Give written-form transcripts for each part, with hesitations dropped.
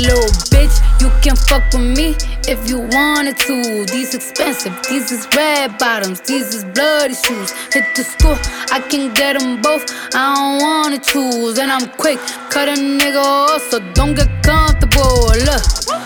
little bitch, you can fuck with me if you wanted to. These expensive, these is red bottoms, these is bloody shoes. Hit the store, I can get them both, I don't wanna choose. And I'm quick, cut a nigga off, so don't get comfortable. Look,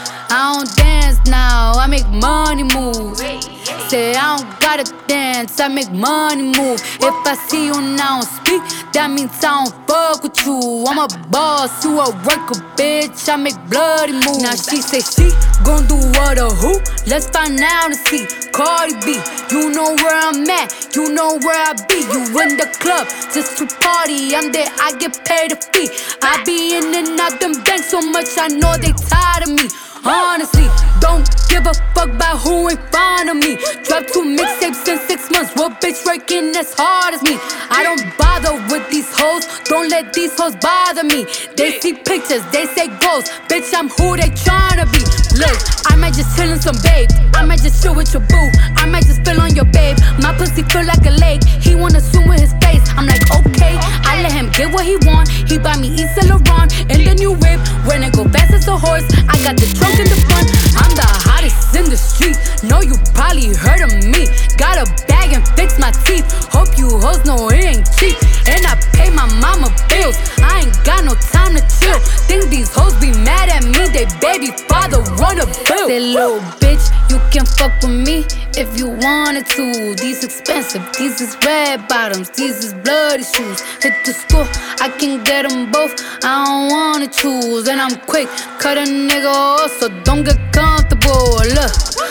I don't dance now, I make money move. Say I don't gotta dance, I make money move. If I see you now speak, that means I don't fuck with you. I'm a boss, you a worker, bitch, I make bloody moves. Now she say she gon' do what or who? Let's find out and see. Cardi B, you know where I'm at, you know where I be. You in the club just to party, I'm there, I get paid a fee. I be in and out them banks so much, I know they tired of me. Honestly, don't give a fuck about who in front of me. Drop 2 mixtapes in 6 months. What bitch working as hard as me? I don't bother with these hoes. Don't let these hoes bother me. They see pictures, they say goals. Bitch, I'm who they tryna be. Look, I might just chill in some babe. I might just chill with your boo. I might just spill on your babe. My pussy feel like a lake. He wanna swim with his face. I'm like, okay. I let him get what he want. He buy me East Saint Laurent in the new whip. When it go fast as a horse, I got the trunk in the front. I'm the hottest in the street. Know you probably heard of me. Got a bag and fix my teeth. Hope you hoes know it ain't cheap. And I pay my mama bills. I ain't got no time to chill. Think these hoes be mad at me. They baby father run a bill. Say little bitch, you can fuck with me if you wanted to. These expensive, these is red bottoms, these is bloody shoes. Hit the store, I can get them both, I don't wanna choose. And I'm quick, cut a nigga off, so don't get comfortable. Look,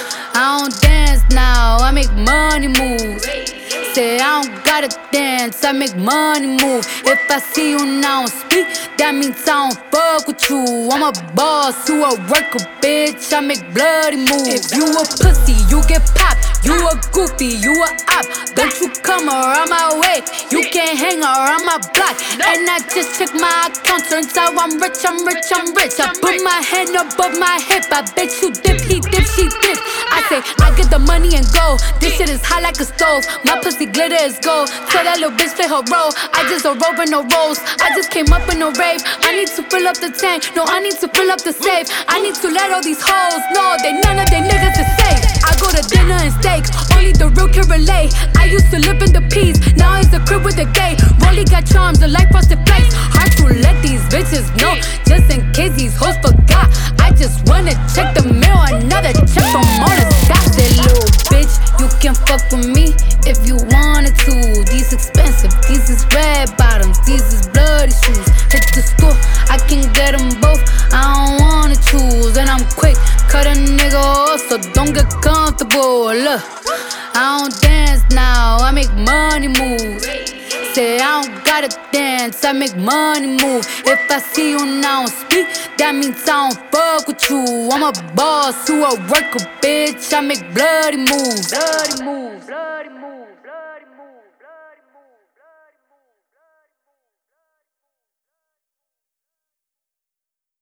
I don't dance now, I make money moves. Say I don't gotta dance, I make money move. If I see you now speak, that means I don't fuck with you. I'm a boss, you a worker, bitch, I make bloody moves. If you a pussy, you get popped. You a goofy, you a op. Don't you come around my way, you can't hang around my block. And I just check my account, turns out I'm rich, I'm rich, I'm rich. I put my hand above my hip, I bet you dip, he dip, she dip. I say, I get the money and go. This shit is hot like a stove. My pussy glitter is gold. Tell that little bitch play her role. I just a rover, no rolls. I just came up in a rave. I need to fill up the tank. No, I need to fill up the safe. I need to let all these hoes know that none of they niggas is safe. I go to dinner and steak. Only the real can relate. I used to live in the peas. Now it's a crib with a gay. Rolly got charms, the life frosted flakes. Hard to let these bitches know. Just in case these hoes forgot. I just wanna check the mail. Another check from all the stocks. That little bitch, you can fuck with me if you wanted to. These expensive, these is red bottoms, these is bloody shoes. Hit the store, I can get them both, I don't wanna choose. And I'm quick, cut a nigga off, so don't get comfortable. Look, I don't dance now, I make money moves. Say I don't gotta dance, I make money move. If I see you now speak, that means I don't fuck with you. I'm a boss, you a worker, bitch, I make bloody moves. Bloody moves, bloody moves, bloody moves.